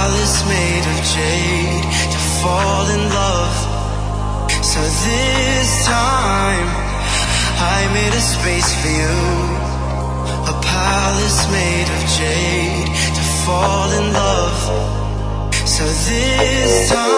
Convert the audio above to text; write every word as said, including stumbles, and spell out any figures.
palace made of jade to fall in love. So this time I made a space for you, a palace made of jade to fall in love. So this time